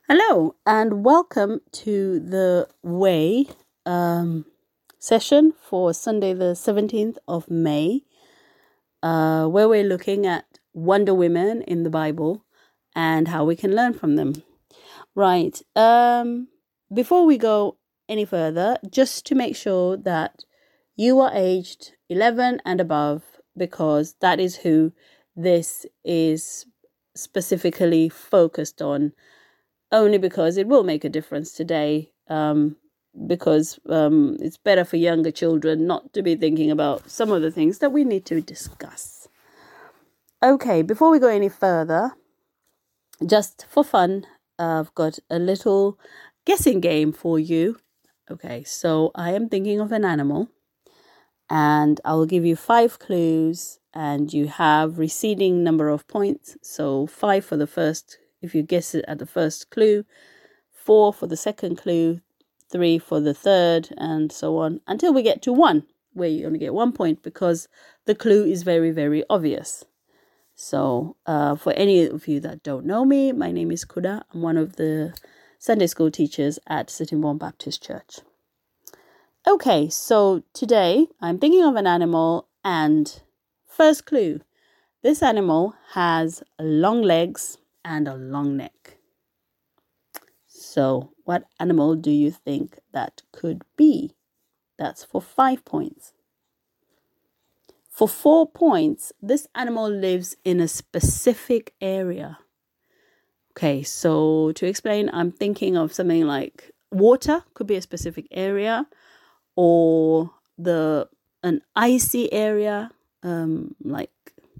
Hello and welcome to the Way session for Sunday the 17th of May, where we're looking at wonder women in the Bible and how we can learn from them. Right. Before we go any further, just to make sure that you are aged 11 and above, because that is who this is specifically focused on. Only because it will make a difference today, because it's better for younger children not to be thinking about some of the things that we need to discuss. Okay, before we go any further, just for fun, I've got a little guessing game for you. Okay, so I am thinking of an animal, and I will give you 5 clues, and you have receding number of points. So 5 for the first, if you guess it at the first clue, 4 for the second clue, 3 for the third, and so on, until we get to 1, where you only get 1 point because the clue is very, very obvious. So for any of you that don't know me, my name is Kuda. I'm one of the Sunday school teachers at Sittingbourne Baptist Church. Okay, so today I'm thinking of an animal, and first clue, this animal has long legs and a long neck. So what animal do you think that could be? That's for 5 points. For 4 points, this animal lives in a specific area. Okay, so to explain, I'm thinking of something like water could be a specific area, or an icy area, like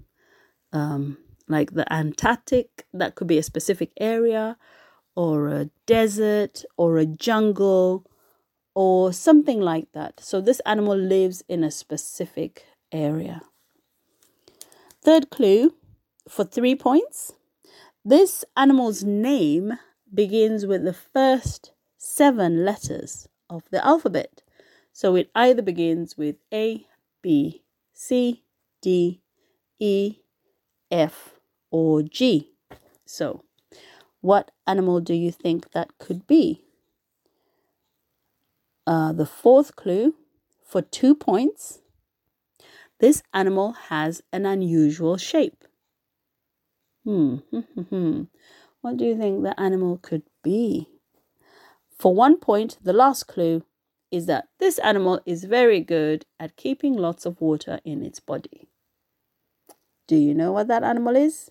the Antarctic, that could be a specific area, or a desert, or a jungle, or something like that. So this animal lives in a specific area. Third clue, for 3 points, this animal's name begins with the first 7 letters of the alphabet. So it either begins with A, B, C, D, E, F, or G. So what animal do you think that could be? The fourth clue, for 2 points, this animal has an unusual shape. What do you think the animal could be? For 1 point, the last clue is that this animal is very good at keeping lots of water in its body. Do you know what that animal is?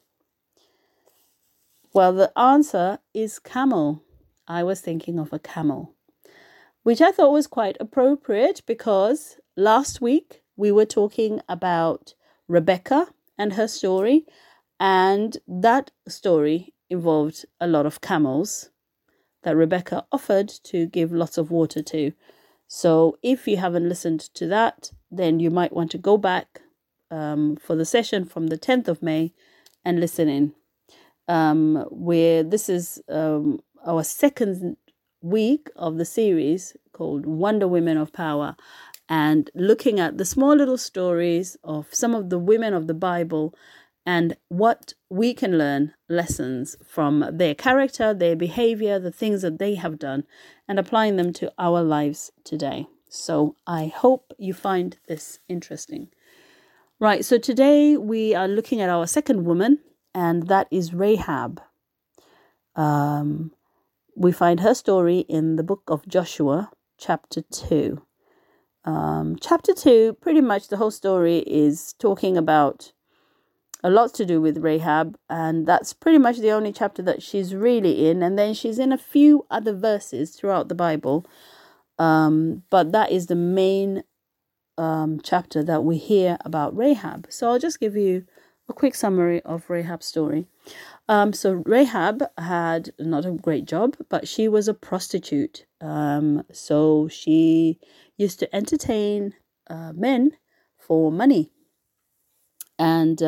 Well, the answer is camel. I was thinking of a camel, which I thought was quite appropriate because last week we were talking about Rebecca and her story, and that story involved a lot of camels that Rebecca offered to give lots of water to. So if you haven't listened to that, then you might want to go back for the session from the 10th of May and listen in. Where this is our second week of the series called Wonder Women of Power, and looking at the small little stories of some of the women of the Bible and what we can learn lessons from their character, their behavior, the things that they have done, and applying them to our lives today. So I hope you find this interesting. Right, so today we are looking at our second woman, and that is Rahab. We find her story in the book of Joshua, chapter 2. Chapter 2, pretty much the whole story is talking about a lot to do with Rahab, and that's pretty much the only chapter that she's really in, and then she's in a few other verses throughout the Bible, but that is the main chapter that we hear about Rahab. So I'll just give you a quick summary of Rahab's story. So Rahab had not a great job, but she was a prostitute. So she used to entertain men for money. And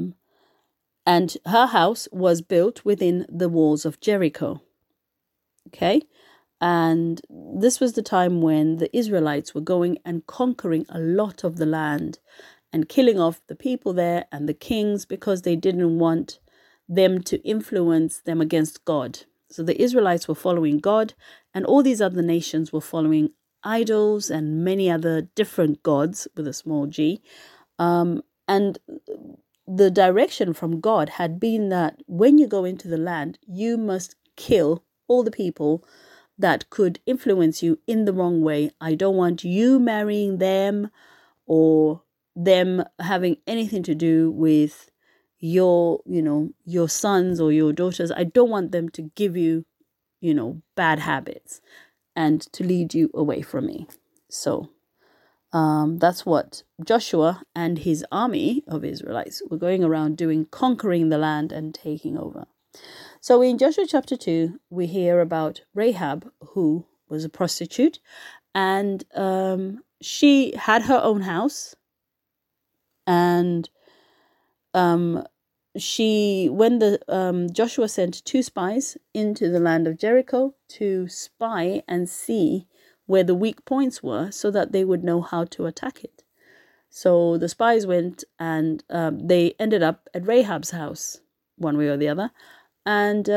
her house was built within the walls of Jericho. Okay? And this was the time when the Israelites were going and conquering a lot of the land and killing off the people there and the kings because they didn't want them to influence them against God. So the Israelites were following God, and all these other nations were following idols and many other different gods with a small g. And the direction from God had been that when you go into the land, you must kill all the people that could influence you in the wrong way. I don't want you marrying them or them having anything to do with your sons or your daughters. I don't want them to give you, bad habits and to lead you away from me. So that's what Joshua and his army of Israelites were going around doing, conquering the land and taking over. So in Joshua chapter 2, we hear about Rahab, who was a prostitute, and she had her own house. And when Joshua sent 2 spies into the land of Jericho to spy and see where the weak points were so that they would know how to attack it. So the spies went and they ended up at Rahab's house, one way or the other. And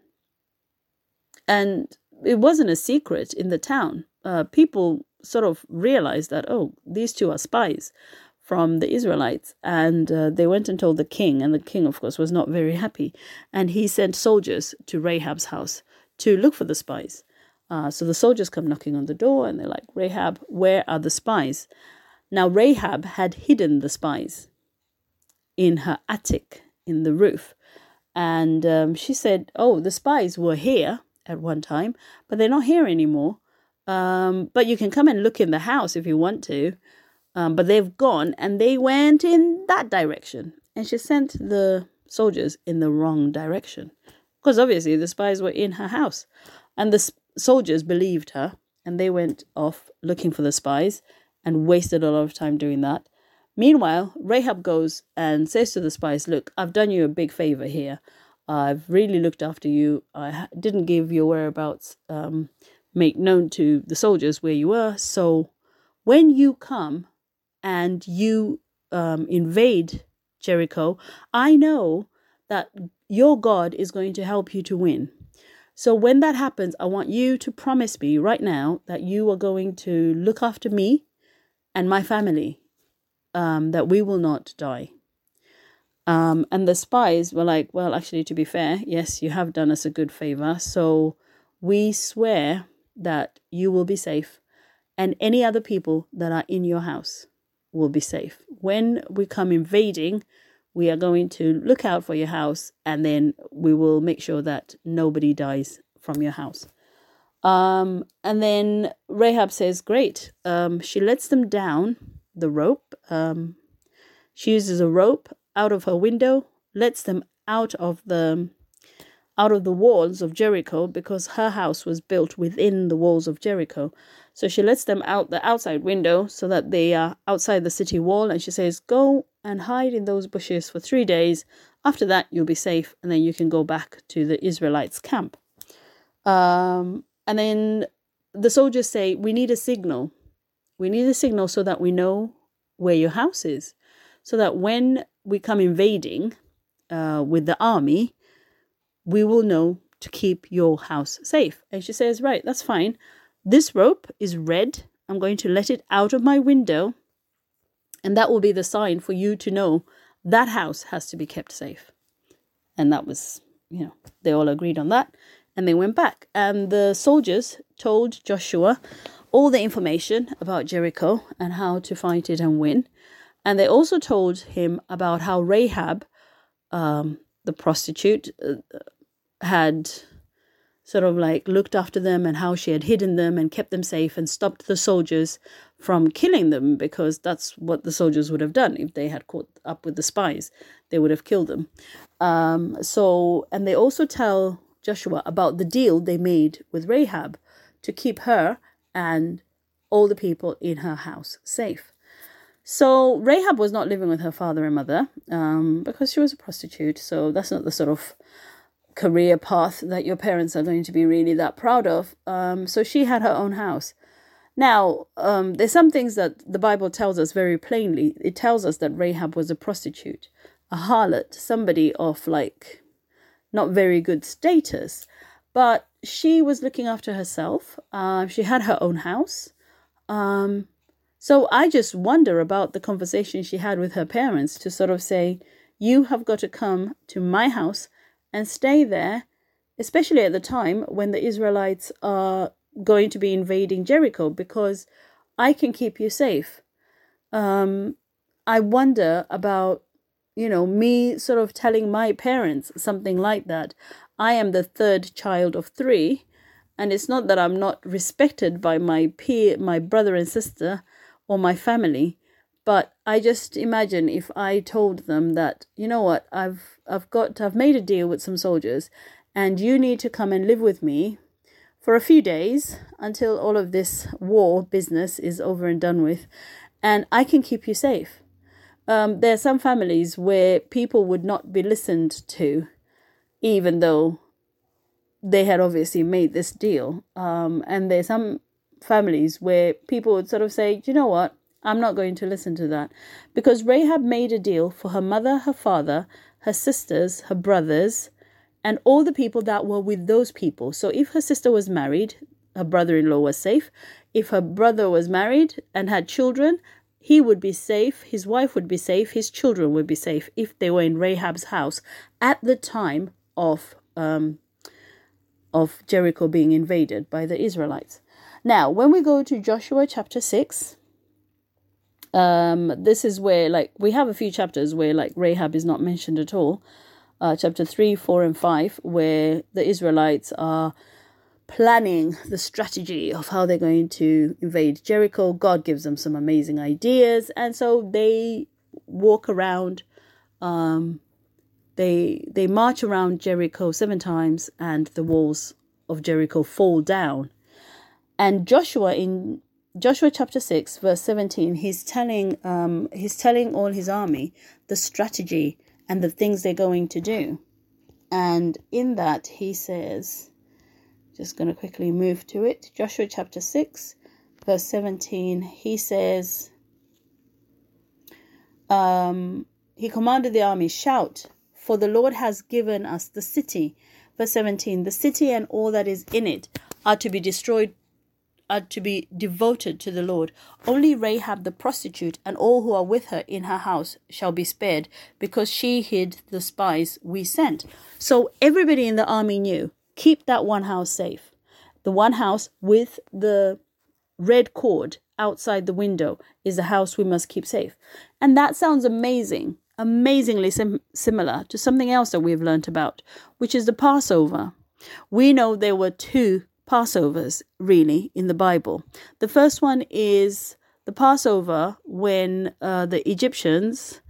it wasn't a secret in the town. People sort of realized that, oh, these 2 are spies from the Israelites. And they went and told the king. And the king, of course, was not very happy. And he sent soldiers to Rahab's house to look for the spies. So the soldiers come knocking on the door and they're like, Rahab, where are the spies? Now, Rahab had hidden the spies in her attic, in the roof. And she said, oh, the spies were here at one time, but they're not here anymore. But you can come and look in the house if you want to. But they've gone and they went in that direction. And she sent the soldiers in the wrong direction. Because obviously the spies were in her house. And the soldiers believed her. And they went off looking for the spies and wasted a lot of time doing that. Meanwhile, Rahab goes and says to the spies, look, I've done you a big favor here. I've really looked after you. I didn't give your whereabouts, make known to the soldiers where you were. So when you come and you invade Jericho, I know that your God is going to help you to win. So when that happens, I want you to promise me right now that you are going to look after me and my family. That we will not die. And the spies were like, well, actually, to be fair, yes, you have done us a good favor. So we swear that you will be safe and any other people that are in your house will be safe. When we come invading, we are going to look out for your house and then we will make sure that nobody dies from your house. And then Rahab says, great. She lets them down the rope. She uses a rope out of her window, lets them out of the walls of Jericho, because her house was built within the walls of Jericho. So she lets them out the outside window so that they are outside the city wall, and she says, go and hide in those bushes for 3 days. After that, you'll be safe, and then you can go back to the Israelites' camp. And then the soldiers say, we need a signal. We need a signal so that we know where your house is, so that when we come invading with the army, we will know to keep your house safe. And she says, right, that's fine. This rope is red. I'm going to let it out of my window, and that will be the sign for you to know that house has to be kept safe. And that was, they all agreed on that, and they went back. And the soldiers told Joshua all the information about Jericho and how to fight it and win. And they also told him about how Rahab, the prostitute, had sort of like looked after them and how she had hidden them and kept them safe and stopped the soldiers from killing them, because that's what the soldiers would have done if they had caught up with the spies. They would have killed them. And they also tell Joshua about the deal they made with Rahab to keep her and all the people in her house safe. So Rahab was not living with her father and mother because she was a prostitute. So that's not the sort of career path that your parents are going to be really that proud of. So she had her own house. Now, there's some things that the Bible tells us very plainly. It tells us that Rahab was a prostitute, a harlot, somebody of like not very good status. But she was looking after herself. She had her own house. So I just wonder about the conversation she had with her parents to sort of say, you have got to come to my house and stay there, especially at the time when the Israelites are going to be invading Jericho, because I can keep you safe. I wonder about, me sort of telling my parents something like that. I am the third child of three, and it's not that I'm not respected by my brother and sister or my family, but I just imagine if I told them that, you know what, I've made a deal with some soldiers, and you need to come and live with me for a few days until all of this war business is over and done with, and I can keep you safe. There are some families where people would not be listened to, even though they had obviously made this deal. And there's some families where people would sort of say, you know what, I'm not going to listen to that. Because Rahab made a deal for her mother, her father, her sisters, her brothers, and all the people that were with those people. So if her sister was married, her brother-in-law was safe. If her brother was married and had children, he would be safe, his wife would be safe, his children would be safe if they were in Rahab's house at the time of Jericho being invaded by the Israelites. Now, when we go to Joshua chapter 6, this is where, we have a few chapters where, Rahab is not mentioned at all. Chapter 3, 4, and 5, where the Israelites are planning the strategy of how they're going to invade Jericho. God gives them some amazing ideas, and so they walk around. They march around Jericho 7 times, and the walls of Jericho fall down. And Joshua, in Joshua chapter 6, verse 17, he's telling all his army the strategy and the things they're going to do. And in that he says, just going to quickly move to it. Joshua chapter 6, verse 17, he says, he commanded the army, shout, for the Lord has given us the city. Verse 17, the city and all that is in it are to be destroyed, are to be devoted to the Lord. Only Rahab the prostitute and all who are with her in her house shall be spared, because she hid the spies we sent. So everybody in the army knew, keep that one house safe. The one house with the red cord outside the window is the house we must keep safe. And that sounds amazingly similar to something else that we've learnt about, which is the Passover. We know there were 2 Passovers really in the Bible. The first one is the Passover when the Egyptians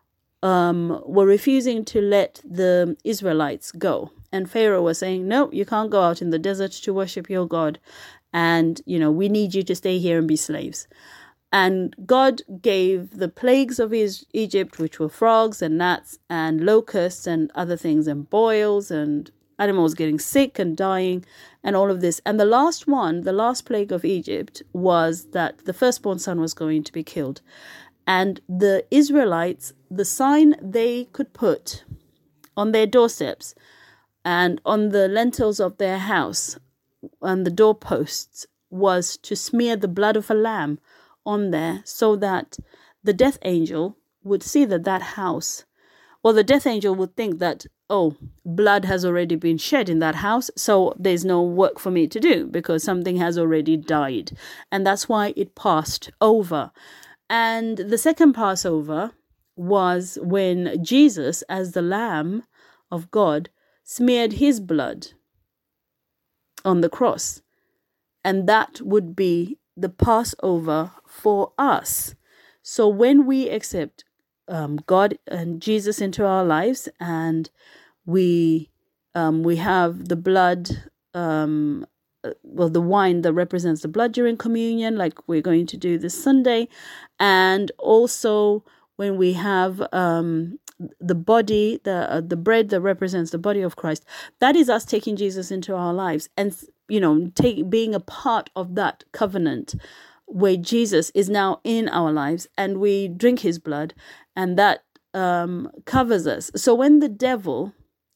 were refusing to let the Israelites go. And Pharaoh was saying, no, you can't go out in the desert to worship your God. And, we need you to stay here and be slaves. And God gave the plagues of Egypt, which were frogs and gnats and locusts and other things, and boils and animals getting sick and dying and all of this. And the last plague of Egypt was that the firstborn son was going to be killed. And the Israelites, the sign they could put on their doorsteps and on the lintels of their house, on the doorposts, was to smear the blood of a lamb on there, so that the death angel would see that house, well, the death angel would think that, oh, blood has already been shed in that house, so there's no work for me to do because something has already died. And that's why it passed over. And the second Passover was when Jesus, as the Lamb of God, smeared his blood on the cross. And that would be the Passover for us. So when we accept God and Jesus into our lives, and we have the blood, the wine that represents the blood during communion, like we're going to do this Sunday, and also when we have the body, the bread that represents the body of Christ, that is us taking Jesus into our lives and being a part of that covenant where Jesus is now in our lives, and we drink his blood, and that covers us. So when the devil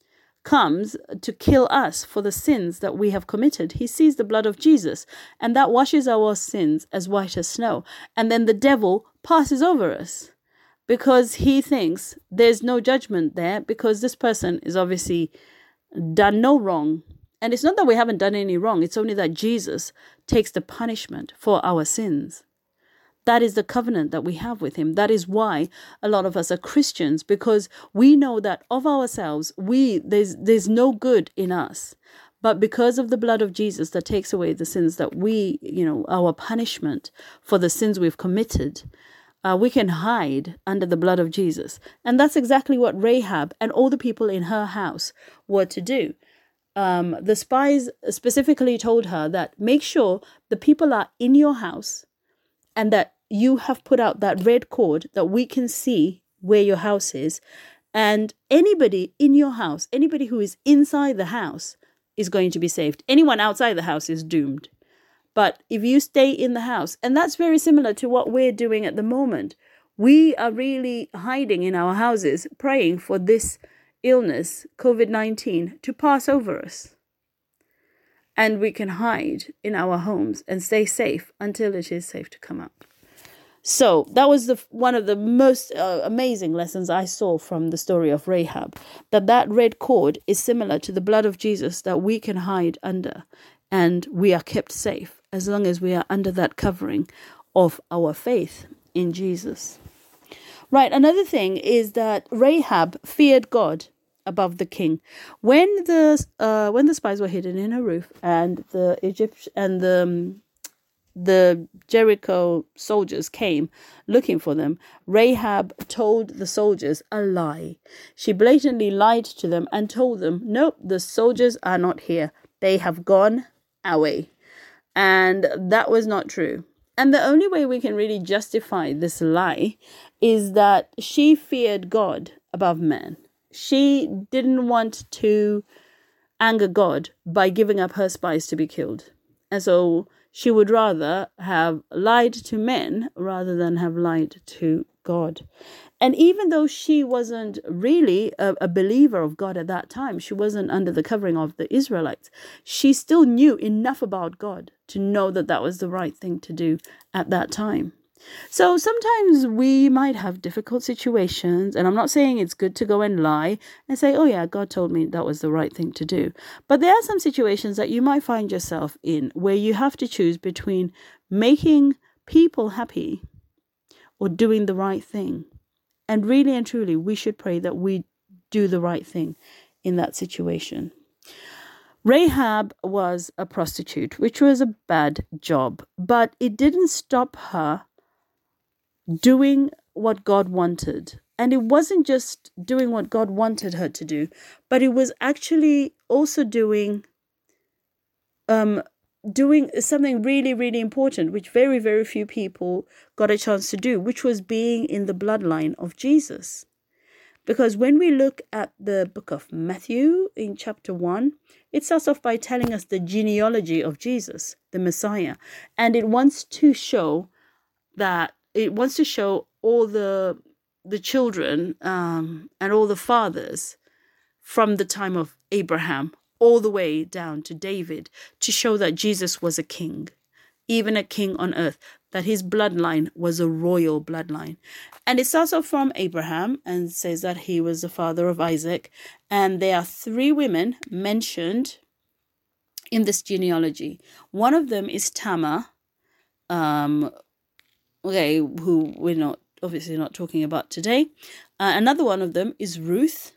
comes to kill us for the sins that we have committed. He sees the blood of Jesus, and that washes our sins as white as snow. And then the devil passes over us because he thinks there's no judgment there because this person is obviously done no wrong. And it's not that we haven't done any wrong. It's only that Jesus takes the punishment for our sins. That is the covenant that we have with him. That is why a lot of us are Christians, because we know that of ourselves, there's no good in us. But because of the blood of Jesus that takes away the sins that our punishment for the sins we've committed, we can hide under the blood of Jesus. And that's exactly what Rahab and all the people in her house were to do. The spies specifically told her that make sure the people are in your house and that you have put out that red cord that we can see where your house is. And anybody in your house, anybody who is inside the house is going to be saved. Anyone outside the house is doomed. But if you stay in the house, and that's very similar to what we're doing at the moment, we are really hiding in our houses, praying for this illness, COVID-19, to pass over us. And we can hide in our homes and stay safe until it is safe to come out. So that was one of the most amazing lessons I saw from the story of Rahab, that red cord is similar to the blood of Jesus that we can hide under, and we are kept safe as long as we are under that covering of our faith in Jesus. Right, another thing is that Rahab feared God above the king. When the spies were hidden in a roof and the Jericho soldiers came looking for them, Rahab told the soldiers a lie. She blatantly lied to them and told them, nope, the soldiers are not here. They have gone away. And that was not true. And the only way we can really justify this lie is that she feared God above man. She didn't want to anger God by giving up her spies to be killed. And so she would rather have lied to men rather than have lied to God. And even though she wasn't really a believer of God at that time, she wasn't under the covering of the Israelites, she still knew enough about God to know that that was the right thing to do at that time. So sometimes we might have difficult situations, and I'm not saying it's good to go and lie and say, oh yeah, God told me that was the right thing to do. But there are some situations that you might find yourself in where you have to choose between making people happy or doing the right thing. And really and truly, we should pray that we do the right thing in that situation. Rahab was a prostitute, which was a bad job, but it didn't stop her doing what God wanted. And it wasn't just doing what God wanted her to do, but it was actually also doing something really, really important, which very, very few people got a chance to do, which was being in the bloodline of Jesus. Because when we look at the book of Matthew in chapter 1, it starts off by telling us the genealogy of Jesus, the Messiah. And it wants to show all the children and all the fathers from the time of Abraham all the way down to David, to show that Jesus was a king, even a king on earth, that his bloodline was a royal bloodline. And it starts off from Abraham and says that he was the father of Isaac. And there are 3 women mentioned in this genealogy. One of them is Tamar, who we're obviously not talking about today. Another one of them is Ruth.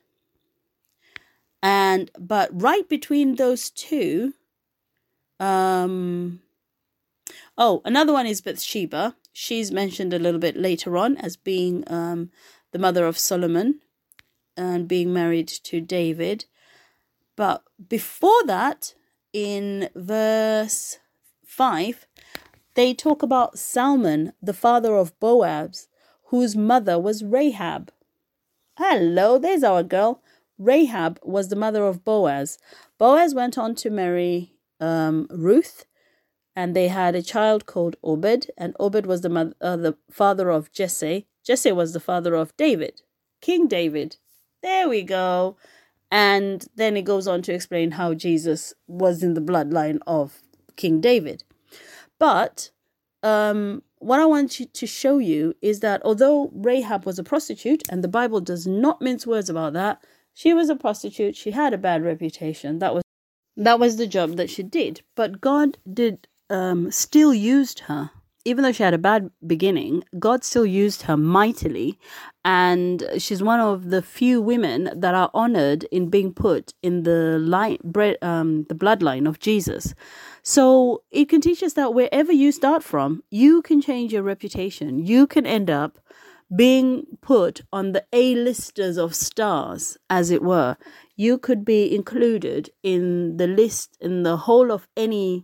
But right between those two, another one is Bathsheba. She's mentioned a little bit later on as being the mother of Solomon and being married to David. But before that, in verse 5, they talk about Salmon, the father of Boaz, whose mother was Rahab. Hello, there's our girl. Rahab was the mother of Boaz. Boaz went on to marry Ruth, and they had a child called Obed, and Obed was the father of Jesse. Jesse was the father of David, King David. There we go. And then it goes on to explain how Jesus was in the bloodline of King David. But what I want to show you is that although Rahab was a prostitute, and the Bible does not mince words about that, she was a prostitute. She had a bad reputation. That was the job that she did. But God did still used her. Even though she had a bad beginning, God still used her mightily. And she's one of the few women that are honored in being put in the bloodline of Jesus. So it can teach us that wherever you start from, you can change your reputation. You can end up being put on the A-listers of stars, as it were. You could be included in the list, in the whole of any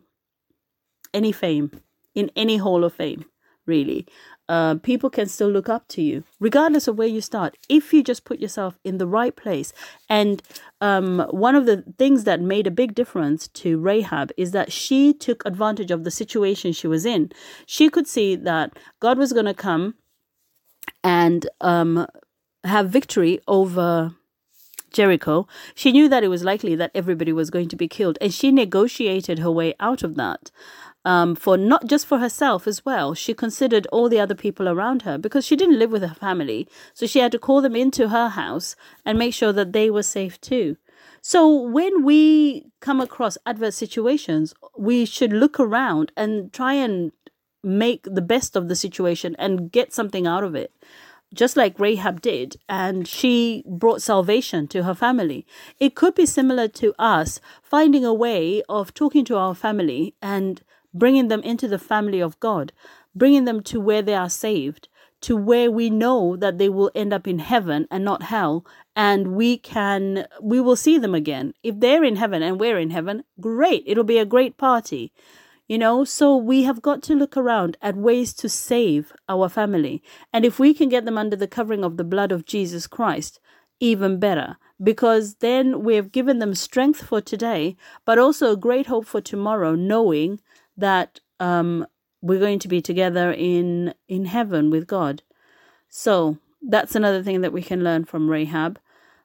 fame, in any hall of fame, really. People can still look up to you, regardless of where you start, if you just put yourself in the right place. And one of the things that made a big difference to Rahab is that she took advantage of the situation she was in. She could see that God was going to come and have victory over Jericho. She knew that it was likely that everybody was going to be killed, and she negotiated her way out of that. For not just for herself as well. She considered all the other people around her, because she didn't live with her family. So she had to call them into her house and make sure that they were safe too. So when we come across adverse situations, we should look around and try and make the best of the situation and get something out of it. Just like Rahab did, and she brought salvation to her family. It could be similar to us finding a way of talking to our family and bringing them into the family of God, bringing them to where they are saved, to where we know that they will end up in heaven and not hell, and we will see them again. If they're in heaven and we're in heaven, great. It'll be a great party. So we have got to look around at ways to save our family. And if we can get them under the covering of the blood of Jesus Christ, even better, because then we have given them strength for today, but also a great hope for tomorrow, knowing that we're going to be together in heaven with God. So that's another thing that we can learn from Rahab.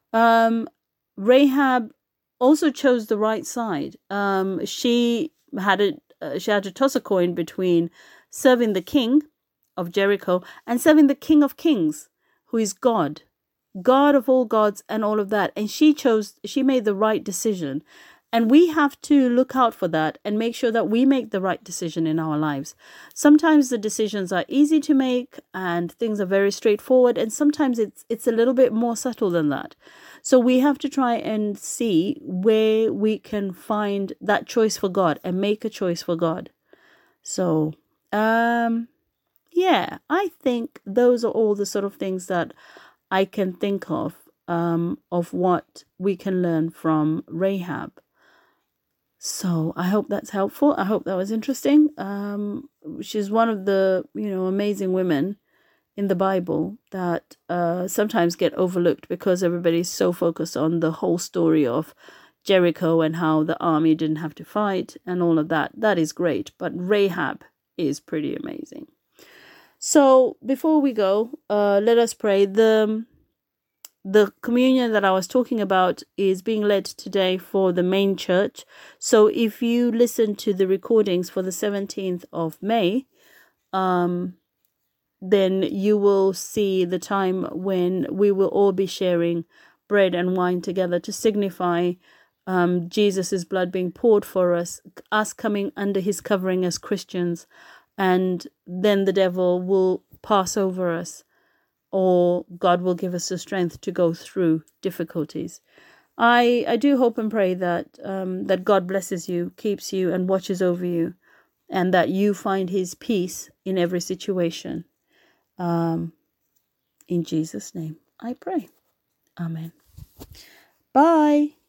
Rahab also chose the right side. She had to toss a coin between serving the king of Jericho and serving the King of Kings, who is God of all gods and all of that. And she made the right decision. And we have to look out for that and make sure that we make the right decision in our lives. Sometimes the decisions are easy to make and things are very straightforward. And sometimes it's a little bit more subtle than that. So we have to try and see where we can find that choice for God and make a choice for God. So, yeah, I think those are all the sort of things that I can think of what we can learn from Rahab. So I hope that's helpful. I hope that was interesting. She's one of the, amazing women in the Bible that sometimes get overlooked because everybody's so focused on the whole story of Jericho and how the army didn't have to fight and all of that. That is great. But Rahab is pretty amazing. So before we go, let us pray. The communion that I was talking about is being led today for the main church. So if you listen to the recordings for the 17th of May, then you will see the time when we will all be sharing bread and wine together to signify Jesus's blood being poured for us coming under his covering as Christians, and then the devil will pass over us, or God will give us the strength to go through difficulties. I do hope and pray that that God blesses you, keeps you, and watches over you, and that you find his peace in every situation. In Jesus' name, I pray. Amen. Bye.